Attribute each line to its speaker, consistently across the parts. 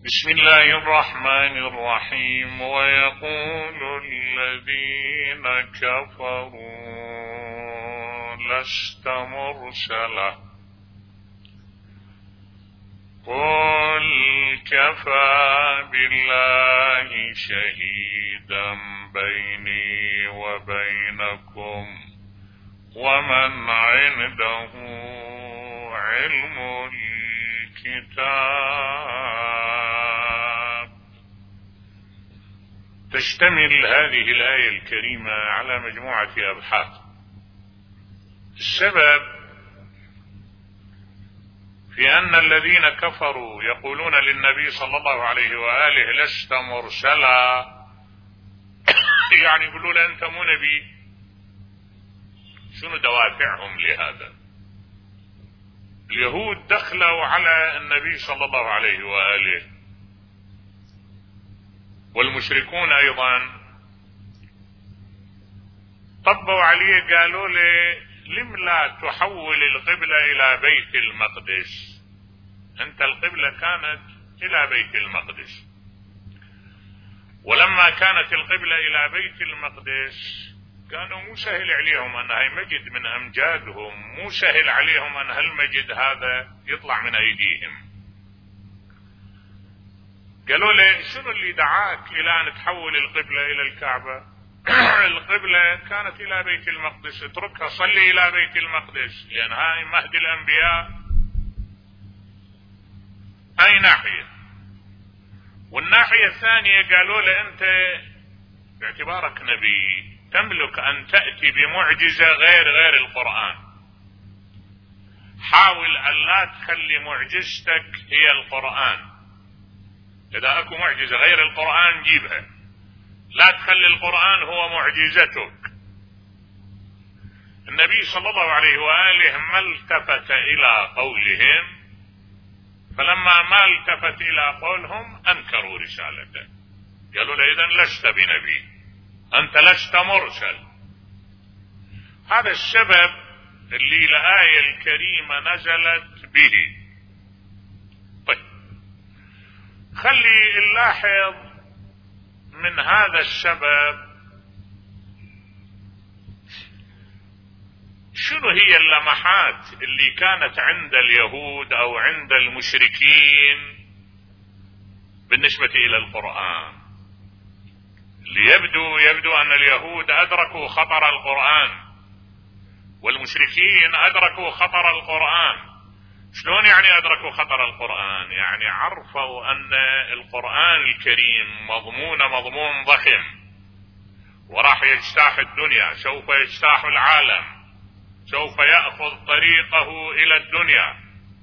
Speaker 1: بسم الله الرحمن الرحيم. ويقول الذين كفروا لست مرسلا قل كفى بالله شهيدا بيني وبينكم ومن عنده علم الكتاب. تشتمل هذه الآية الكريمة على مجموعة أبحاث. السبب في أن الذين كفروا يقولون للنبي صلى الله عليه وآله لست مرسلا، يعني يقولون أنت مو نبي. شنو دوافعهم لهذا؟ اليهود دخلوا على النبي صلى الله عليه وآله، والمشركون أيضا طبوا عليه، قالوا له لم لا تحول القبلة إلى بيت المقدس؟ أنت القبلة كانت إلى بيت المقدس، ولما كانت القبلة إلى بيت المقدس كانوا مو سهل عليهم أن هالمجد من أمجادهم، مو سهل عليهم أن هالمجد هذا يطلع من أيديهم. قالوا له شنو اللي دعاك إلى أن تحول القبلة إلى الكعبة؟ القبلة كانت إلى بيت المقدس، اتركها صلي إلى بيت المقدس، لأن هاي مهد الأنبياء. هاي ناحية. والناحية الثانية قالوا له أنت باعتبارك نبي تملك أن تأتي بمعجزة غير القرآن، حاول أن لا تخلي معجزتك هي القرآن. إذا أكو معجزة غير القرآن جيبها، لا تخلي القرآن هو معجزتك. النبي صلى الله عليه وآله ما التفت إلى قولهم، فلما ما التفت إلى قولهم أنكروا رسالته، قالوا له إذن لست بنبي، أنت لست مرسل. هذا السبب اللي الآية الكريمة نزلت به. طيب خلي نلاحظ من هذا السبب شنو هي اللمحات اللي كانت عند اليهود أو عند المشركين بالنسبة إلى القرآن. اللي يبدو أن اليهود أدركوا خطر القرآن والمشركين أدركوا خطر القرآن. شلون يعني أدركوا خطر القرآن؟ يعني عرفوا أن القرآن الكريم مضمون ضخم، وراح يجتاح الدنيا، سوف يجتاح العالم، سوف يأخذ طريقه إلى الدنيا.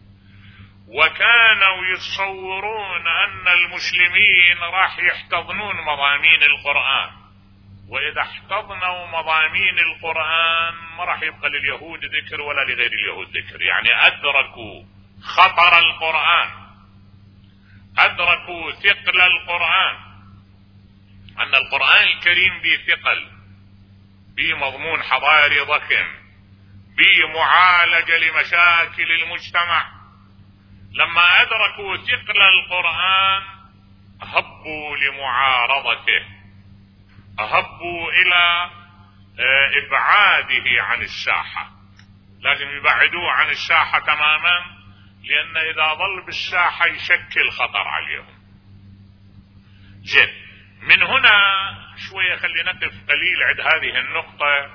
Speaker 1: وكانوا يتصورون أن المسلمين راح يحتضنون مضامين القرآن، وإذا احتضنوا مضامين القرآن ما راح يبقى لليهود ذكر ولا لغير اليهود ذكر. يعني أدركوا خطر القرآن، أدركوا ثقل القرآن، أن القرآن الكريم به ثقل، به مضمون حضاري ضخم، به معالجة لمشاكل المجتمع. لما أدركوا ثقل القرآن أهبوا لمعارضته، أهبوا إلى إبعاده عن الساحة. لازم يبعدوه عن الساحة تماما، لأن إذا ظل بالساحة يشكل خطر عليهم. زين، من هنا شوية خلينا نقف قليل عند هذه النقطة.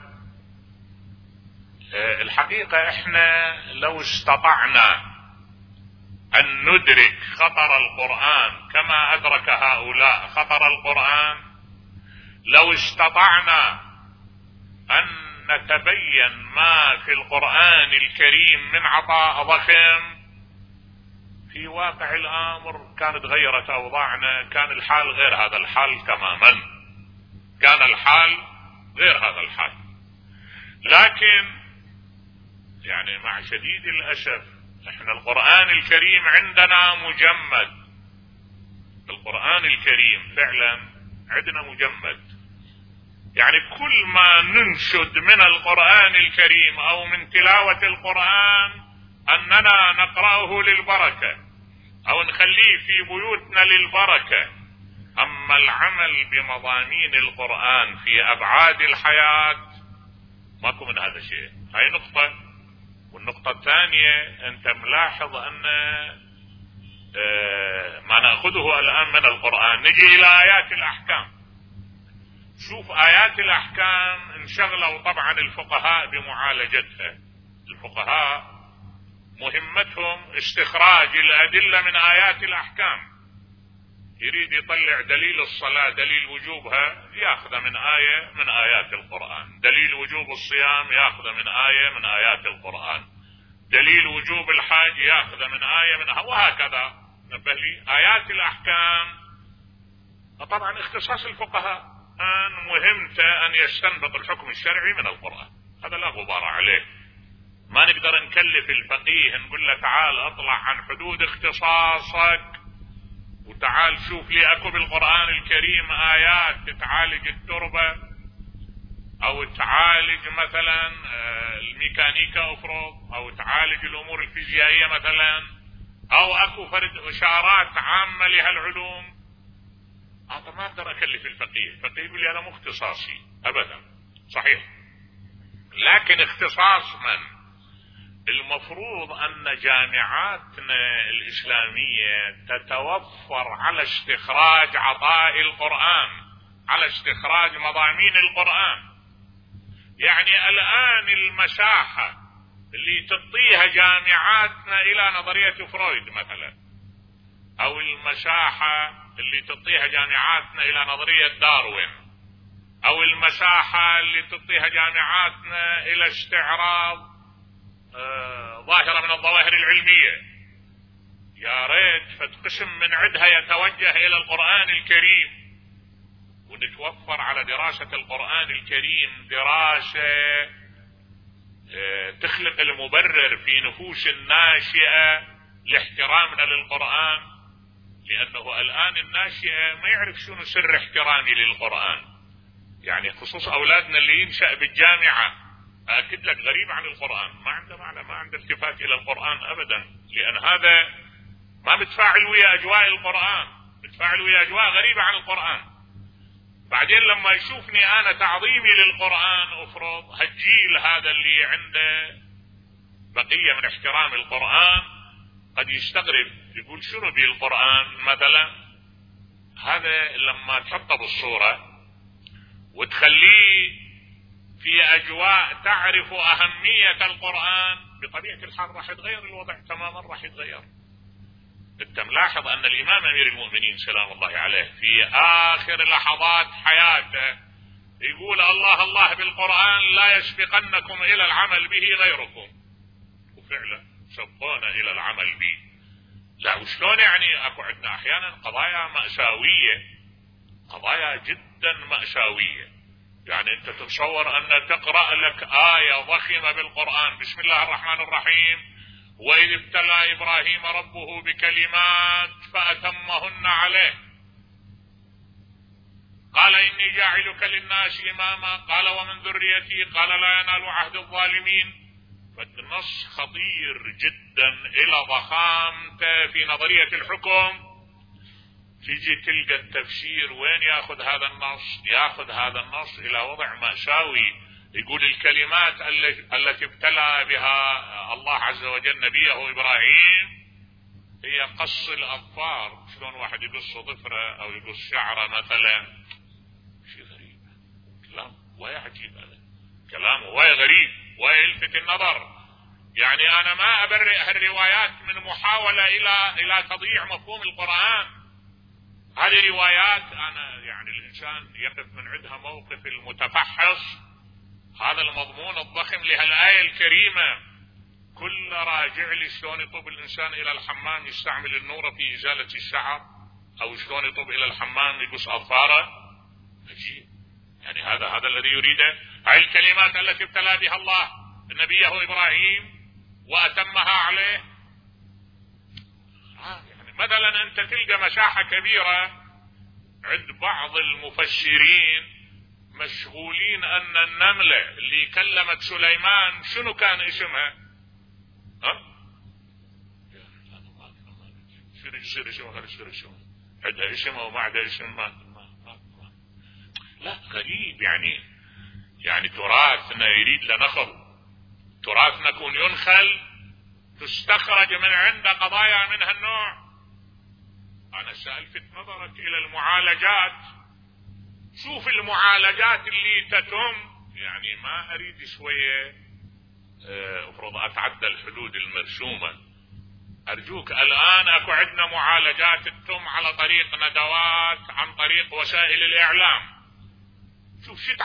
Speaker 1: الحقيقة احنا لو استطعنا أن ندرك خطر القرآن كما أدرك هؤلاء خطر القرآن، لو استطعنا أن نتبين ما في القرآن الكريم من عطاء ضخم، في واقع الأمر كانت غيرت أوضاعنا، كان الحال غير هذا الحال تماما، كان الحال غير هذا الحال. لكن يعني مع شديد الأسف احنا القرآن الكريم عندنا مجمد. القرآن الكريم فعلا عندنا مجمد، يعني كل ما ننشد من القرآن الكريم او من تلاوة القرآن اننا نقرأه للبركة، او نخليه في بيوتنا للبركة. اما العمل بمضامين القرآن في ابعاد الحياة ماكو من هذا الشيء. هاي نقطة. والنقطة الثانية انت ملاحظ ان ما نأخذه الان من القرآن نجي الى ايات الاحكام. شوف ايات الاحكام انشغلوا طبعا الفقهاء بمعالجتها. الفقهاء مهمتهم استخراج الادلة من ايات الاحكام. يريد يطلع دليل الصلاة دليل وجوبها ياخذ من آية من آيات القرآن، دليل وجوب الصيام ياخذ من آية من آيات القرآن، دليل وجوب الحج ياخذ من آية منها، وهكذا. نبه لي آيات الأحكام طبعا اختصاص الفقهاء أن مهمته أن يستنبط الحكم الشرعي من القرآن، هذا لا غبار عليه. ما نقدر نكلف الفقيه نقول له تعال اطلع عن حدود اختصاصك وتعال شوف لي اكو بالقرآن الكريم آيات تعالج التربة او تعالج مثلا الميكانيكا افرض او تعالج الامور الفيزيائية مثلا، او اكو فرد اشارات عامة لهالعلوم. هذا ما اقدر اكلف الفقيه. الفقيه يقول لي انا مو اختصاصي ابدا، صحيح، لكن اختصاص من؟ المفروض ان جامعاتنا الاسلامية تتوفر على استخراج عطاء القرآن، على استخراج مضامين القرآن. يعني الان المساحة اللي تعطيها جامعاتنا الى نظرية فرويد مثلا، او المساحة اللي تعطيها جامعاتنا الى نظرية داروين، او المساحة اللي تعطيها جامعاتنا الى استعراض ظاهرة من الظواهر العلمية، يا ريت فقسم من عدها يتوجه الى القرآن الكريم، ونتوفر على دراسة القرآن الكريم دراسة تخلق المبرر في نفوس الناشئة لاحترامنا للقرآن. لانه الان الناشئة ما يعرف شنو سر احترامي للقرآن. يعني خصوص اولادنا اللي ينشأ بالجامعة اكد لك غريب عن القرآن، ما عنده معنى، ما عنده التفات الى القرآن ابدا، لان هذا ما متفاعل ويا اجواء القرآن، متفاعل ويا اجواء غريبة عن القرآن. بعدين لما يشوفني انا تعظيمي للقرآن افرض هالجيل هذا اللي عنده بقية من احترام القرآن قد يستغرب، يقول شنو بي القرآن مثلا. هذا لما تحطه بالصورة وتخليه في اجواء تعرف اهمية القرآن بطبيعة الحال راح يتغير الوضع تماما، راح يتغير. انت ملاحظ ان الامام امير المؤمنين سلام الله عليه في اخر لحظات حياته يقول الله الله بالقرآن لا يسبقنكم الى العمل به غيركم، وفعلا سبقونا الى العمل به. لا وشلون يعني؟ اكو عندنا احيانا قضايا مأساوية، قضايا جدا مأساوية. يعني انت تتصور ان تقرأ لك آية ضخمة بالقرآن بسم الله الرحمن الرحيم وإذ ابتلى إبراهيم ربه بكلمات فأتمهن عليه قال إني جاعلك للناس إماما قال ومن ذريتي قال لا ينال عهد الظالمين. فالنص خطير جدا إلى ضخامته في نظرية الحكم. تيجي تلقى التفسير وين ياخذ هذا النص؟ ياخذ هذا النص الى وضع مأساوي، يقول الكلمات التي ابتلى بها الله عز وجل نبيه ابراهيم هي قص الاظفار. شلون واحد يقص ظفره او يقص شعره مثلا؟ شيء غريب، كلام ويا عجيب، هذا كلام ويا غريب ويلفت النظر. يعني انا ما ابرئ هالروايات من محاولة الى تضييع مفهوم القرآن. هذه روايات انا يعني الانسان يقف من عندها موقف المتفحص. هذا المضمون الضخم لهالآية الكريمة كل راجع لي شلون يطب الانسان الى الحمام يستعمل النور في ازالة الشعر، او شلون يطب الى الحمام يقص اظفاره. عجيب. يعني هذا الذي يريده. هاي الكلمات التي ابتلى بها الله نبيه ابراهيم واتمها عليه. يعني مثلا انت تلقى مساحة كبيرة عند بعض المفسرين مشغولين ان النملة اللي كلمت سليمان شنو كان اسمها؟ يصير اسم غير يصير اسم، عندها اسم وما عندها اسم ما. لا غريب يعني تراثنا يريد لنخل، تراثنا يكون ينخل تستخرج من عند قضايا من هالنوع. انا سألفت نظرك الى المعالجات، شوف المعالجات اللي تتم، يعني ما اريد شوية افرض اتعدى الحدود المرسومة. ارجوك الان اكو عندنا معالجات تتم على طريق ندوات، عن طريق وسائل الاعلام. شوف شو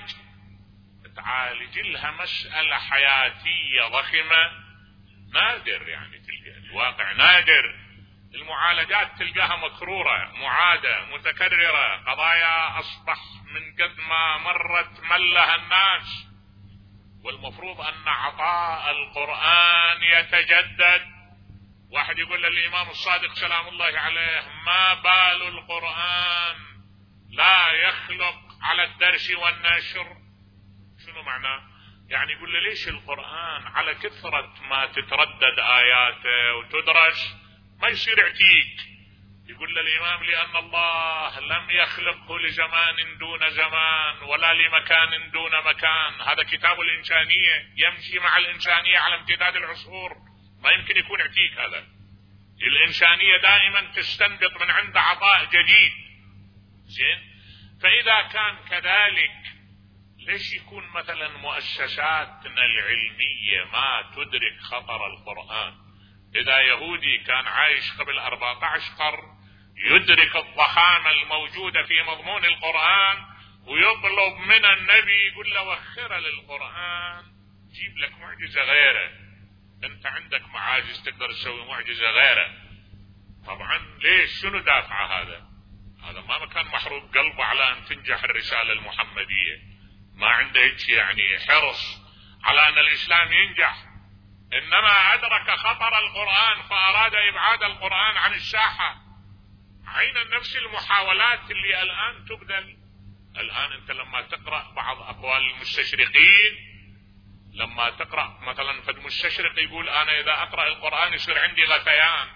Speaker 1: تعالج لها مسألة حياتية ضخمة، نادر يعني تلقى الواقع نادر. المعالجات تلقاها مكرورة، معادة، متكررة، قضايا اصبح من قد ما مرت ملها الناس. والمفروض ان عطاء القرآن يتجدد. واحد يقول للامام الصادق سلام الله عليه: ما بال القرآن لا يخلق على الدرس والنشر؟ شنو معناه؟ يعني يقول له ليش القرآن على كثرة ما تتردد آياته وتدرس ما يصير اعتيق؟ يقول للإمام: لأن الله لم يخلقه لزمان دون زمان ولا لمكان دون مكان. هذا كتاب الإنسانية يمشي مع الإنسانية على امتداد العصور، ما يمكن يكون اعتيق. هذا الإنسانية دائما تستنبط من عند عطاء جديد. زين، فإذا كان كذلك ليش يكون مثلا مؤسساتنا العلمية ما تدرك خطر القرآن؟ إذا يهودي كان عايش قبل 14 قرن يدرك الضخامة الموجودة في مضمون القرآن ويطلب من النبي، يقول له: وخر للقرآن، جيب لك معجزة غيره، انت عندك معاجز تقدر تسوي معجزة غيره. طبعا ليش؟ شنو دافعه هذا ما كان محروق قلبه على ان تنجح الرسالة المحمدية، ما عنده هيك يعني حرص على ان الاسلام ينجح، انما ادرك خطر القرآن فاراد ابعاد القرآن عن الساحة. عينا نفس المحاولات اللي الان تبذل. الان انت لما تقرأ بعض اقوال المستشرقين، لما تقرأ مثلا فد مستشرق يقول: انا اذا اقرأ القرآن يصير عندي غثيان.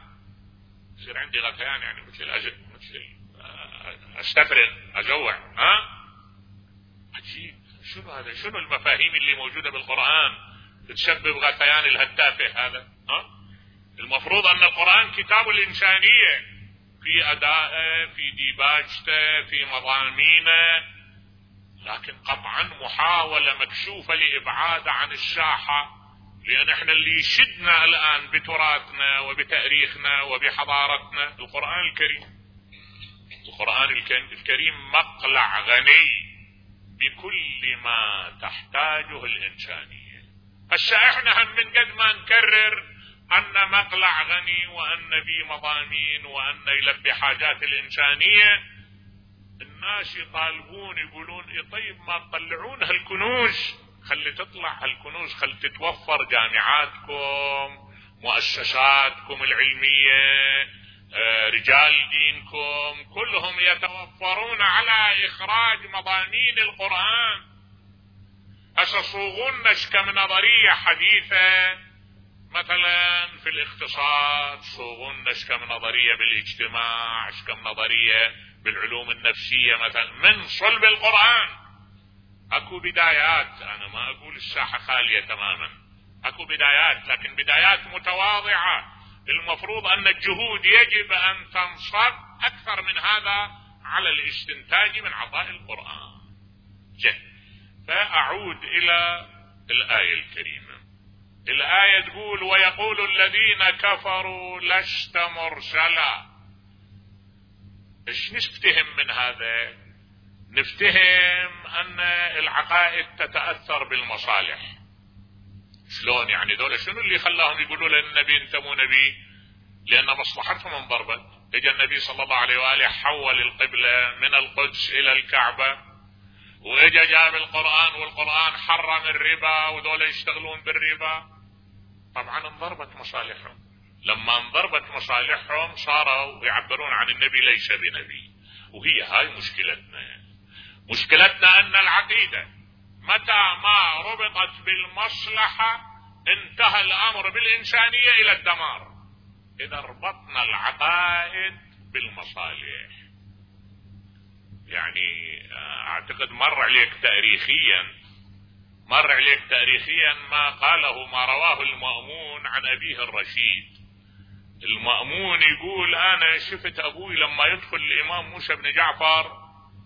Speaker 1: يعني مثل استفرغ، اجوع. عجيب. شنو هذا؟ شنو المفاهيم اللي موجودة بالقرآن تسبب غثيان الهتافة هذا؟ المفروض ان القرآن كتاب الانسانية، في ادائه، في ديباجته، في مضامينه، لكن قطعا محاولة مكشوفة لابعاده عن الساحة. لان احنا اللي يشدنا الان بتراثنا وبتاريخنا وبحضارتنا القرآن الكريم. القرآن الكريم مقلع غني بكل ما تحتاجه الإنسانية. هسه احنا هم من قد ما نكرر أن مقلع غني، وأن به مضامين، وأن يلبي حاجات الإنسانية، الناس يطالبون يقولون: طيب ما تطلعون هالكنوز، خلي تطلع هالكنوز، خلي تتوفر جامعاتكم، مؤسساتكم العلمية، رجال دينكم كلهم يتوفرون على إخراج مضامين القرآن. أسصوغون كم نظرية حديثة مثلا في الاقتصاد، صوغون كم نظرية بالاجتماع، كم نظرية بالعلوم النفسية مثلا من صلب القرآن. اكو بدايات، انا ما اقول الساحة خالية تماما، اكو بدايات، لكن بدايات متواضعة. المفروض ان الجهود يجب ان تنصب اكثر من هذا على الاستنتاج من عطاء القرآن. فاعود الى الآية الكريمة. الآية تقول: ويقول الذين كفروا لست مرسلا. ايش نفتهم من هذا؟ نفتهم ان العقائد تتأثر بالمصالح. شلون يعني؟ دول شنو اللي خلاهم يقولوا للنبي انت مو نبي؟ لان مصلحتهم انضربت. اجى النبي صلى الله عليه وآله حول القبلة من القدس الى الكعبة، واجى جاب القرآن، والقرآن حرم الربا، ودول يشتغلون بالربا. طبعا انضربت مصالحهم. لما انضربت مصالحهم صاروا يعبرون عن النبي ليس بنبي. وهي هاي مشكلتنا ان العقيدة متى ما ربطت بالمصلحة انتهى الامر بالانسانية الى الدمار. إذا ربطنا العقائد بالمصالح. يعني أعتقد مر عليك تاريخيا ما قاله، ما رواه المأمون عن أبيه الرشيد. المأمون يقول أنا شفت أبوي لما يدخل الإمام موسى بن جعفر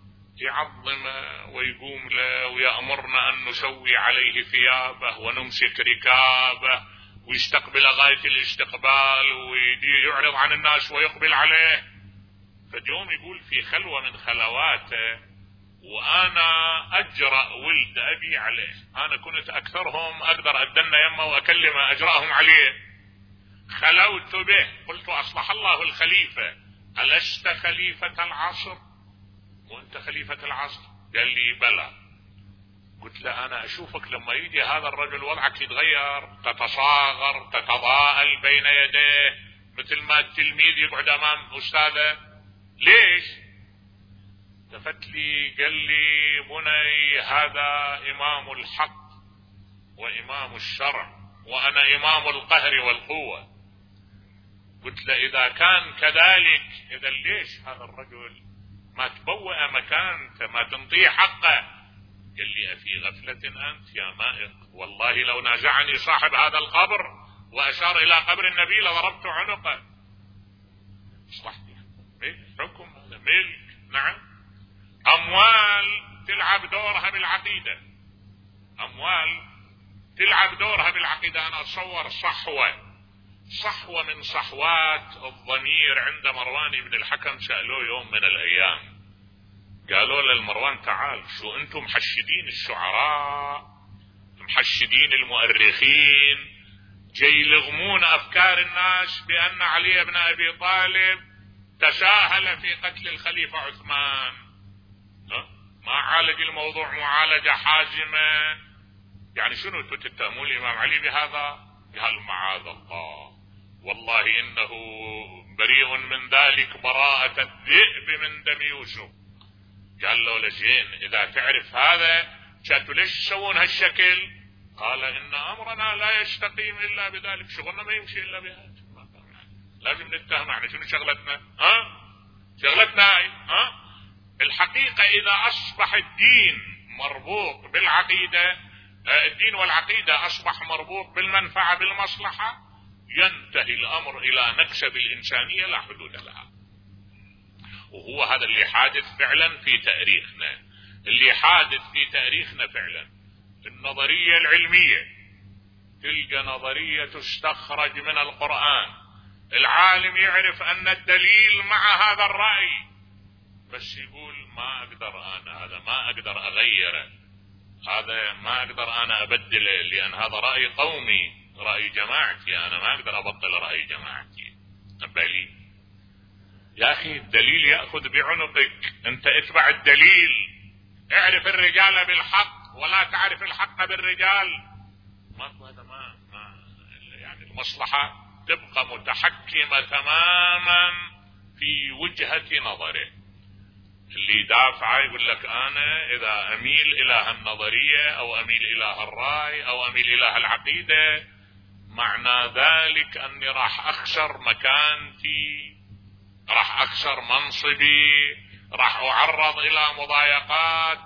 Speaker 1: يعظمه ويقوم له ويأمرنا أن نسوي عليه ثيابه ونمسك ركابه ويستقبل غاية الاستقبال ويعرض عن الناس ويقبل عليه. فاليوم يقول في خلوة من خلواته وأنا أجرأ ولد أبي عليه، أنا كنت أكثرهم أقدر أدنى يمه وأكلمه أجرأهم عليه. خلوت به قلت أصلح الله الخليفة، ألست خليفة العصر وأنت خليفة العصر؟ قال لي بلى. قلت له أنا أشوفك لما يجي هذا الرجل وضعك يتغير، تتصاغر تتضاءل بين يديه مثل ما التلميذ يقعد أمام أستاذه. ليش؟ التفت لي قال لي بني هذا إمام الحق وإمام الشرع وأنا إمام القهر والقوة. قلت له إذا كان كذلك إذا ليش هذا الرجل ما تبوأ مكانته ما تنطيه حقه؟ قال لي أفي غفلة أنت يا مائق؟ والله لو نازعني صاحب هذا القبر وأشار إلى قبر النبي لضربت عنقه. صحيح حكم هذا ملك. نعم. أموال تلعب دورها بالعقيدة، أموال تلعب دورها بالعقيدة. أنا أتصور صحوة من صحوات الضمير عند مروان بن الحكم. سألوه يوم من الأيام قالوا للمروان تعال، شو أنتم محشدين الشعراء محشدين المؤرخين جاي يلغمون أفكار الناس بأن علي بن أبي طالب تساهل في قتل الخليفة عثمان، ما عالج الموضوع معالجة حازمة. يعني شنو تتهمون الإمام علي بهذا؟ قال معاذ الله والله إنه بريء من ذلك براءة الذئب من دم يوسف. قال له لزين إذا تعرف هذا شاتوا ليش تسوون هالشكل؟ قال إن أمرنا لا يستقيم إلا بذلك، شغلنا ما يمشي إلا بهذا. لازم نتهم احنا شنو شغلتنا؟ شغلتنا هاي. الحقيقة إذا أصبح الدين مربوط بالعقيدة، الدين والعقيدة أصبح مربوط بالمنفعة بالمصلحة، ينتهي الأمر إلى نكسة بالإنسانية لا حدود لها. وهو هذا اللي حادث فعلا في تاريخنا، اللي حادث في تاريخنا فعلا. النظرية العلمية تلقى نظرية تستخرج من القرآن، العالم يعرف أن الدليل مع هذا الرأي بس يقول ما أقدر أنا هذا ما أقدر أغيره، هذا ما أقدر أنا أبدله لأن هذا رأي قومي رأي جماعتي، أنا ما أقدر أبطل رأي جماعتي. بلي يا أخي الدليل يأخذ بعنقك، أنت اتبع الدليل. اعرف الرجال بالحق ولا تعرف الحق بالرجال. هذا ما يعني المصلحة تبقى متحكمة تماما في وجهة نظره. اللي دافع يقول لك أنا إذا أميل إلى هالنظرية أو أميل إلى هالرأي أو أميل إلى هالعقيدة معنى ذلك أني راح أخسر مكانتي، راح أخسر منصبي، راح أعرض إلى مضايقات.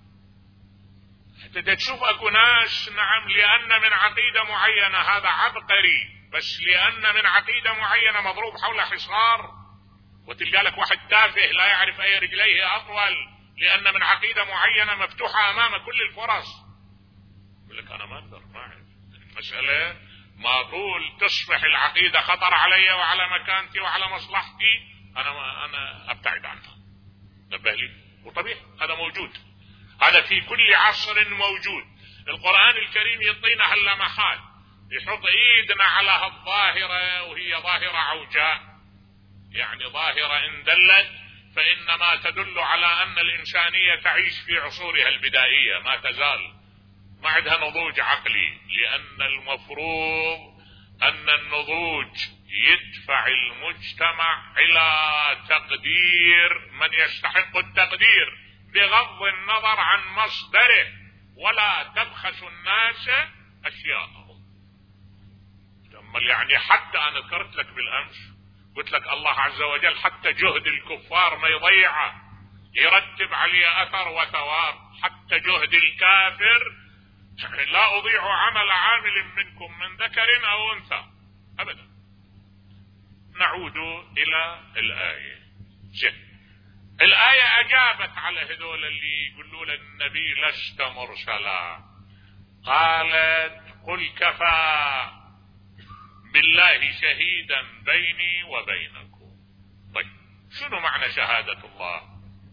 Speaker 1: حتى تشوف أكو ناس نعم لأن من عقيدة معينة هذا عبقري، بس لأن من عقيدة معينة مضروب حول حصار. وتلقى لك واحد تافه لا يعرف أي رجليه أطول لأن من عقيدة معينة مفتوحة أمام كل الفرص. يقول لك أنا ما أقدر، ما أعرف المسألة، ما طول تصبح العقيدة خطر علي وعلى مكانتي وعلى مصلحتي أنا أبتعد عنها. نبه لي. وطبيعي هذا موجود، هذا في كل عصر موجود. القرآن الكريم يعطينا هاللمحات، يحط ايدنا على هالظاهرة وهي ظاهرة عوجاء، يعني ظاهرة إن دلت فإنما تدل على أن الإنسانية تعيش في عصورها البدائية، ما تزال ما عندها نضوج عقلي، لأن المفروض أن النضوج يدفع المجتمع إلى تقدير من يستحق التقدير بغض النظر عن مصدره، ولا تبخس الناس أشياءهم. يعني حتى انا ذكرت لك بالامس، قلت لك الله عز وجل حتى جهد الكفار ما يضيعه، يرتب عليه اثر وثواب. حتى جهد الكافر لا اضيع عمل عامل منكم من ذكر او انثى ابدا. نعود الى الايه. الايه اجابت على هذول اللي يقولوا للنبي لست مرسلا. قالت قل كفى بالله شهيدا بيني وبينكم. طيب شنو معنى شهادة الله؟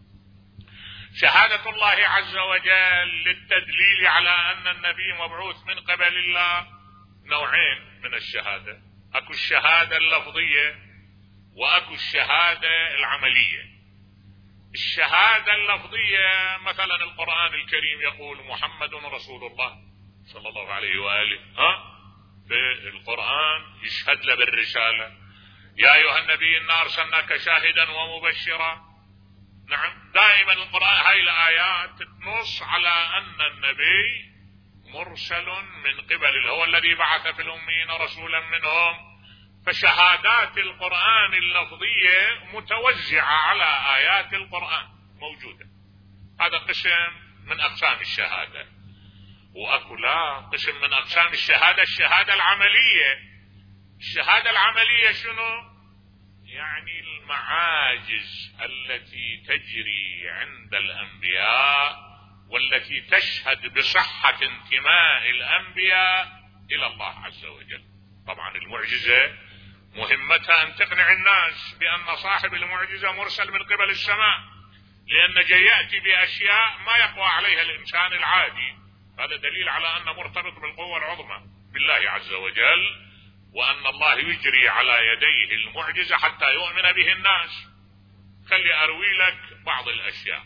Speaker 1: شهادة الله عز وجل للتدليل على ان النبي مبعوث من قبل الله نوعين من الشهادة، اكو الشهادة اللفظية واكو الشهادة العملية. الشهادة اللفظية مثلا القرآن الكريم يقول محمد رسول الله صلى الله عليه وآله، في القرآن يشهد له بالرسالة، يا أيها النبي إنا أرسلناك شاهدا ومبشرا. نعم، دائما القرآن هاي الآيات تنص على أن النبي مرسل من قبل، هو الذي بعث في الأميين رسولا منهم. فشهادات القرآن اللفظية متوزعة على آيات القرآن موجودة. هذا قسم من أقسام الشهادة. وأكو لا قسم من أقسام الشهادة الشهادة العملية. الشهادة العملية شنو؟ يعني المعاجز التي تجري عند الأنبياء والتي تشهد بصحة انتماء الأنبياء إلى الله عز وجل. طبعا المعجزة مهمتها أن تقنع الناس بأن صاحب المعجزة مرسل من قبل السماء، لأن جاي يأتي بأشياء ما يقوى عليها الإنسان العادي. هذا دليل على أنه مرتبط بالقوة العظمى بالله عز وجل، وأن الله يجري على يديه المعجزة حتى يؤمن به الناس. خلي أروي لك بعض الأشياء.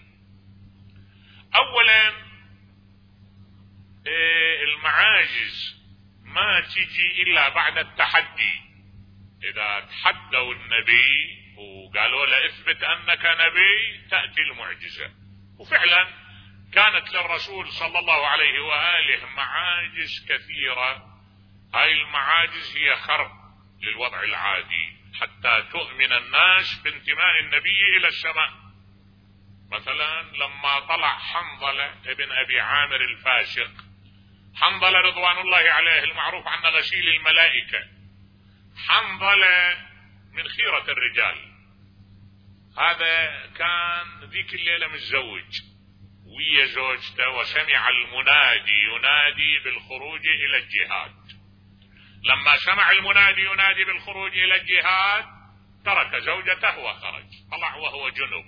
Speaker 1: أولا المعاجز ما تجي إلا بعد التحدي. إذا تحدوا النبي وقالوا له اثبت أنك نبي تأتي المعجزة. وفعلا كانت للرسول صلى الله عليه وآله معاجز كثيرة. هاي المعاجز هي خرق للوضع العادي حتى تؤمن الناس بانتماء النبي إلى السماء. مثلا لما طلع حنظلة ابن أبي عامر الفاسق، حنظلة رضوان الله عليه المعروف عن غسيل الملائكة، حنظلة من خيرة الرجال. هذا كان ذيك الليلة متزوج ويا زوجته، وسمع المنادي ينادي بالخروج إلى الجهاد. لما سمع المنادي ينادي بالخروج إلى الجهاد ترك زوجته وخرج، طلع وهو جنوب،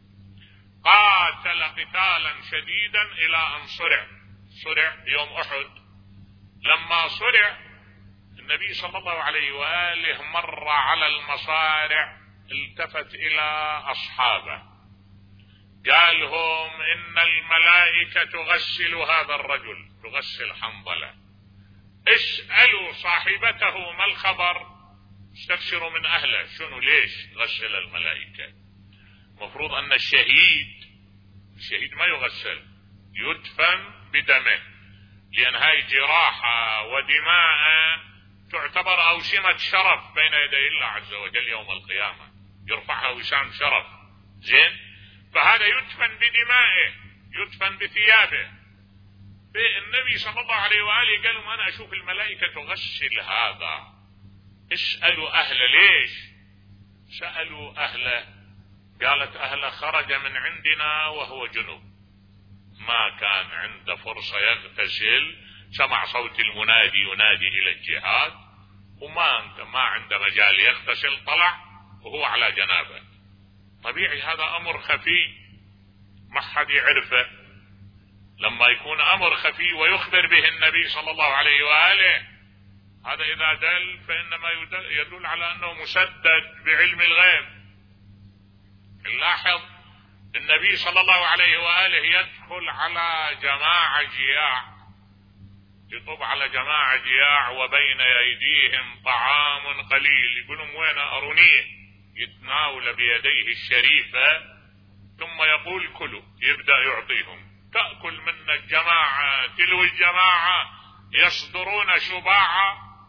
Speaker 1: قاتل قتالا شديدا إلى أن صرع يوم أحد. لما صرع النبي صلى الله عليه وآله مر على المصارع، التفت إلى أصحابه قال لهم إن الملائكة تغسل هذا الرجل، تغسل حنظلة، اسألوا صاحبته ما الخبر، استفسروا من أهله شنو ليش غسل الملائكة. مفروض أن الشهيد ما يغسل، يدفن بدمه، لأن هاي جراحة ودماء تعتبر أوسمة شرف بين يدي الله عز وجل يوم القيامة، يرفعها وسام شرف. زين، فهذا يدفن بدمائه، يدفن بثيابه. النبي صلى الله عليه وآله قال لهم أنا أشوف الملائكة تغسل هذا، اسألوا أهله ليش. سألوا أهله، قالت أهله خرج من عندنا وهو جنوب، ما كان عنده فرصة يغتسل، سمع صوت المنادي ينادي إلى الجهاد وما عنده مجال يغتسل، طلع وهو على جنابه. طبيعي هذا أمر خفي ما حد يعرفه. لما يكون أمر خفي ويخبر به النبي صلى الله عليه وآله، هذا إذا دل فإنما يدل على أنه مسدد بعلم الغيب. نلاحظ النبي صلى الله عليه وآله يدخل على جماعة جياع، يطب على جماعة جياع وبين أيديهم طعام قليل، يقولون وين أرونيه، يتناول بيديه الشريفة ثم يقول كلوا، يبدأ يعطيهم، تأكل من الجماعة تلو الجماعة، يصدرون شباعا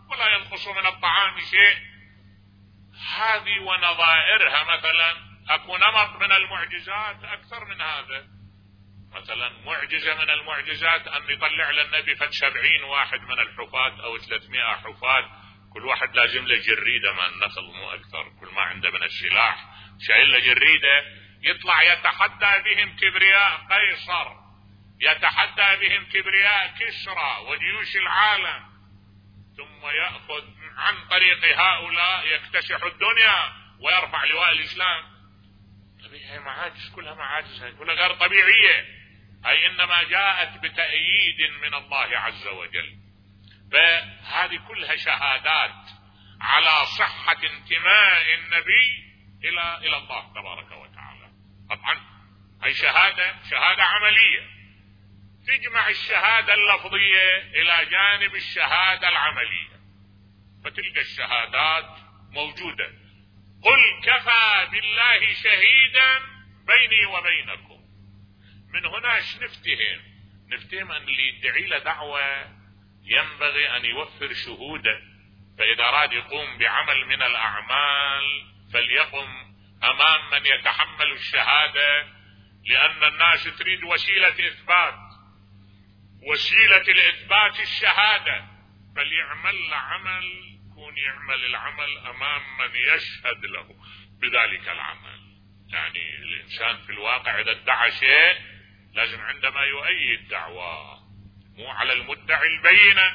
Speaker 1: ولا ينقص من الطعام شيء. هذه ونظائرها مثلا اكو نمط من المعجزات اكثر من هذا. مثلا معجزة من المعجزات ان يطلع للنبي 70 واحد من الحفاة او 300 حفاة، كل واحد لازم له جريدة من النخل مو اكثر، كل ما عنده من السلاح شايل له جريدة، يطلع يتحدى بهم كبرياء قيصر، يتحدى بهم كبرياء كسرى وجيوش العالم، ثم يأخذ عن طريق هؤلاء يكتسح الدنيا ويرفع لواء الإسلام. هي معاجز، كلها معاجز، كلها غير طبيعية، أي إنما جاءت بتأييد من الله عز وجل. فهذه كلها شهادات على صحة انتماء النبي إلى الله تبارك وتعالى. طبعا هي شهادة عملية، تجمع الشهادة اللفظية إلى جانب الشهادة العملية، فتلك الشهادات موجودة. قل كفى بالله شهيدا بيني وبينكم. من هنا نفتهم أن اللي يدعي له دعوة ينبغي أن يوفر شهودا، فإذا أراد يقوم بعمل من الأعمال فليقم أمام من يتحمل الشهادة، لأن الناس تريد وسيلة إثبات، وسيلة الإثبات الشهادة، فليعمل عمل يكون يعمل العمل أمام من يشهد له بذلك العمل. يعني الإنسان في الواقع إذا ادعى شيء لازم عندما يؤيد دعواه، مو على المدعي البينة.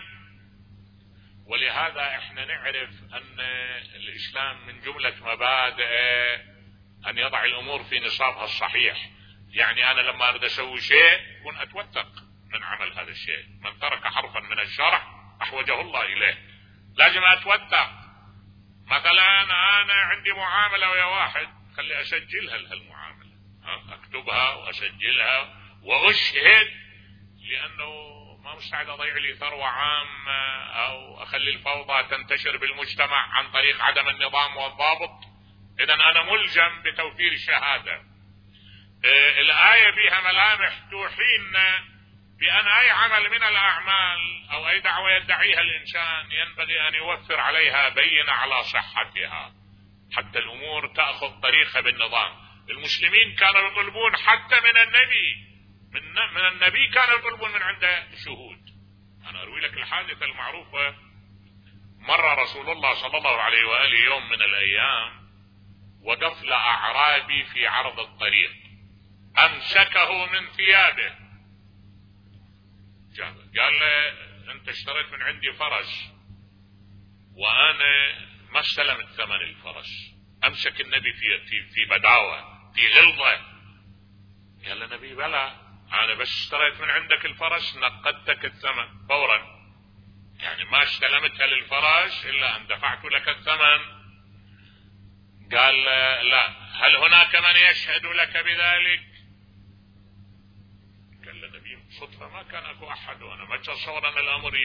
Speaker 1: ولهذا احنا نعرف ان الإسلام من جملة مبادئه ان يضع الامور في نصابها الصحيح. يعني انا لما اريد اسوي شيء كن اتوثق من عمل هذا الشيء، من ترك حرفا من الشرع احوجه الله اليه، لازم اتوثق. مثلا انا عندي معاملة ويا واحد، خلي اسجلها لهالمعاملة، اكتبها واسجلها واشهد، لانه ما مستعد اضيع لي ثروة عامة او اخلي الفوضى تنتشر بالمجتمع عن طريق عدم النظام والضابط. اذا انا ملزم بتوفير الشهادة. الآية بها ملامح توحينا بأن أي عمل من الأعمال أو أي دعوة يدعيها الإنسان ينبغي أن يوفر عليها بينة على صحتها حتى الأمور تأخذ طريقها بالنظام. المسلمين كانوا يطلبون حتى من النبي كانوا يطلبون من عنده شهود. أنا أروي لك الحادثة المعروفة. مر رسول الله صلى الله عليه وآله يوم من الأيام، وقف لأعرابي في عرض الطريق، أمسكه من ثيابه، قال له أنت اشتريت من عندي فرس وأنا ما استلمت ثمن الفرس. أمسك النبي في بداوة، في غلظة. قال له النبي بلى، أنا بس اشتريت من عندك الفرس نقدتك الثمن فورا، يعني ما استلمتها للفرس إلا أن دفعت لك الثمن. قال لا، هل هناك من يشهد لك بذلك؟ قال النبي صدفة ما كان أكو أحد، وأنا ما أتصور أن الأمر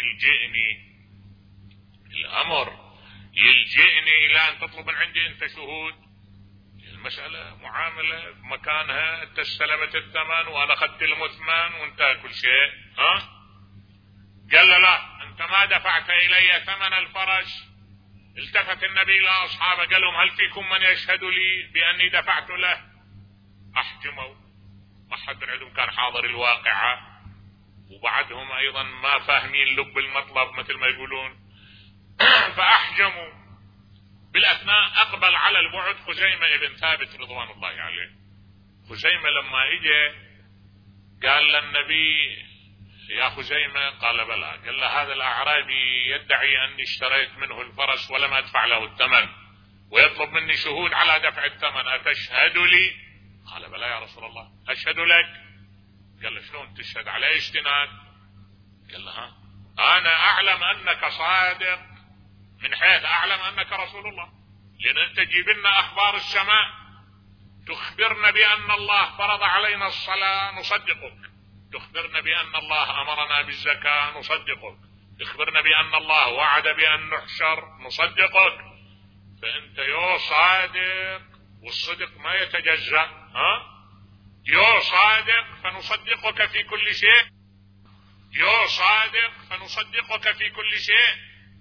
Speaker 1: يلجئني إلى أن تطلب من عندي أنت شهود. المسألة معاملة مكانها، أنت استلمت الثمن وأنا أخذت المثمن وانتهى كل شيء. قال لا، أنت ما دفعت إلي ثمن الفرس. التفت النبي إلى أصحابه قال لهم هل فيكم من يشهد لي بأني دفعت له؟ أحجموا، ما حد من عندهم كان حاضر الواقعة، وبعدهم أيضا ما فاهمين لب المطلب مثل ما يقولون، فأحجموا. بالأثناء أقبل على البعد خزيمة ابن ثابت رضوان الله عليه. خزيمة لما إجى قال للنبي يا خزيمة، قال بلى. قال له هذا الأعرابي يدعي أني اشتريت منه الفرس ولم أدفع له الثمن، ويطلب مني شهود على دفع الثمن، أتشهد لي؟ قال بلى يا رسول الله، أشهد لك. قال له شلون تشهد، على ايش تناد؟ قال له أنا أعلم أنك صادق من حيث أعلم أنك رسول الله، لأن أنت تجيب لنا أخبار السماء، تخبرنا بأن الله فرض علينا الصلاة نصدقك، تخبرنا بأن الله أمرنا بالزكاة نصدقك، تخبرنا بأن الله وعد بأن نحشر نصدقك. فأنت يو صادق، والصدق ما يتجزأ. يو صادق فنصدقك في كل شيء، يو صادق فنصدقك في كل شيء،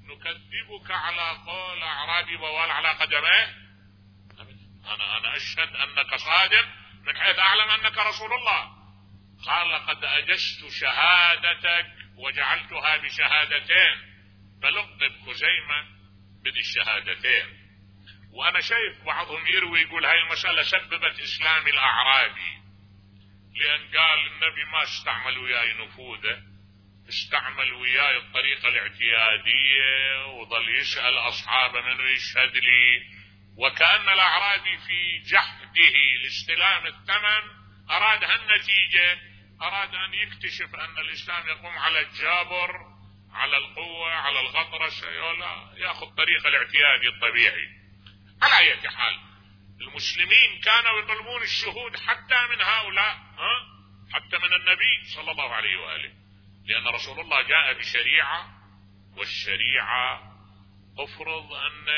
Speaker 1: نكذبك على قول أعرابي بوال على قدميه؟ أنا أشهد أنك صادق من حيث أعلم أنك رسول الله. قال لقد أجزت شهادتك وجعلتها بشهادتين، فلقب خزيمة بدي الشهادتين. وأنا شايف بعضهم يروي يقول هاي المسألة سببت إسلام الأعرابي، لأن قال النبي ما استعمل وياي نفوذه، استعمل وياي الطريقة الاعتيادية، وظل يسأل أصحابه منه يشهد لي، وكأن الأعرابي في جهده لاستلام الثمن أراد هالنتيجة، أراد أن يكتشف أن الإسلام يقوم على الجابر، على القوة، على الغطرسة، لا يأخذ طريق الاعتيادي الطبيعي. على أي حال المسلمين كانوا يطلبون الشهود حتى من هؤلاء، حتى من النبي صلى الله عليه وآله، لأن رسول الله جاء بشريعة، والشريعة أفرض أن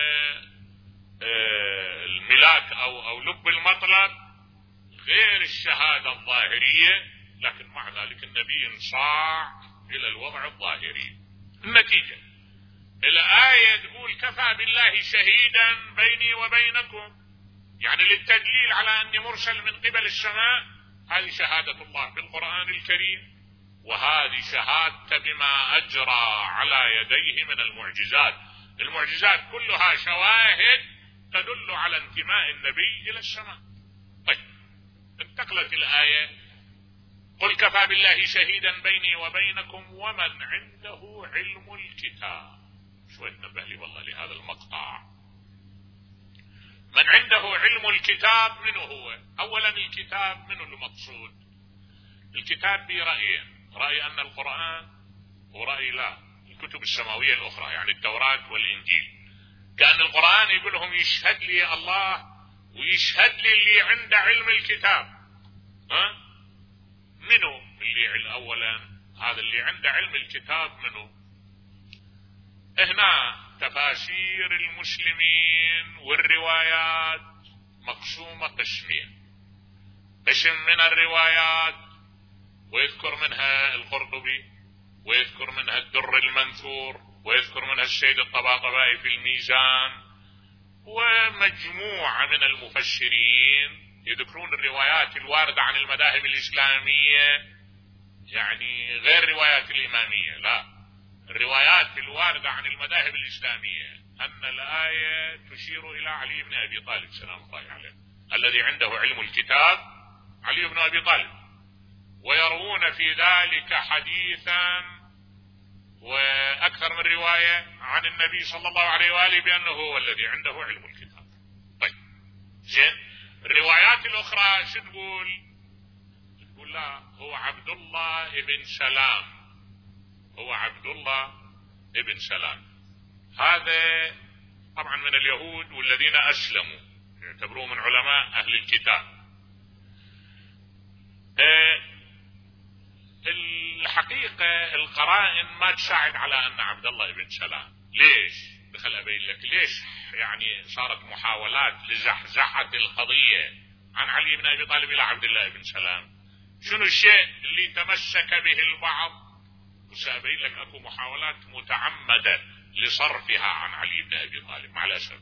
Speaker 1: الملاك أو لب المطلب غير الشهادة الظاهرية، لكن مع ذلك النبي انصاع إلى الوضع الظاهري. النتيجة الآية تقول كفى بالله شهيدا بيني وبينكم، يعني للتدليل على أني مرسل من قبل السماء. هذه شهادة الله في القرآن الكريم، وهذه شهادة بما أجرى على يديه من المعجزات. المعجزات كلها شواهد تدل على انتماء النبي إلى السماء. طيب انتقلت الآية قل كفى بالله شهيدا بيني وبينكم ومن عنده علم الكتاب. شوي تنبه لي والله لهذا المقطع. من عنده علم الكتاب منه هو؟ أولا الكتاب منه المقصود؟ الكتاب برأيين، رأي أن القرآن، ورأي لا الكتب السماوية الأخرى، يعني التوراة والإنجيل. كأن القرآن يقول لهم يشهد لي الله ويشهد لي اللي عنده علم الكتاب. منه اللي أولا هذا اللي عنده علم الكتاب منه؟ هنا تفاسير المسلمين والروايات مقسومة قسمين. قسم من الروايات ويذكر منها القرطبي، ويذكر منها الدر المنثور، ويذكر منها السيد الطباطبائي في الميزان، ومجموعة من المفسرين يذكرون الروايات الواردة عن المذاهب الإسلامية، يعني غير روايات الإمامية، لا، الروايات الواردة عن المذاهب الإسلامية، أن الآية تشير إلى علي بن أبي طالب سلام الله عليه، الذي عنده علم الكتاب علي بن أبي طالب، ويروون في ذلك حديثا وأكثر من رواية عن النبي صلى الله عليه وآله بأنه هو الذي عنده علم الكتاب. طيب زين، الروايات الأخرى شو تقول؟ تقول لا، هو عبد الله ابن سلام، هو عبد الله ابن سلام. هذا طبعا من اليهود والذين أسلموا، يعتبروه من علماء أهل الكتاب. الحقيقة القرائن ما تساعد على أن عبد الله ابن سلام. ليش؟ دخل أبين لك ليش يعني صارت محاولات لزحزحة القضية عن علي بن أبي طالب إلى عبد الله ابن سلام. شنو الشيء اللي تمسك به البعض؟ وسأبين لك أكو محاولات متعمدة لصرفها عن علي بن أبي طالب مع الأسف.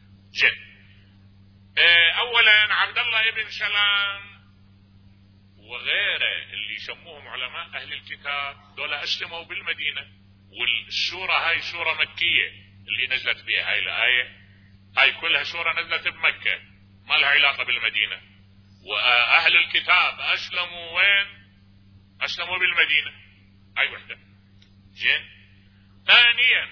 Speaker 1: أولا عبد الله ابن سلام وغيره اللي يسموهم علماء أهل الكتاب دول أسلموا بالمدينة، والسورة هاي سورة مكية اللي نزلت بها هاي الآية، هاي كلها سورة نزلت بمكة ما لها علاقة بالمدينة. وأهل الكتاب أسلموا وين؟ أسلموا بالمدينة. هاي وحدة. زين. ثانيا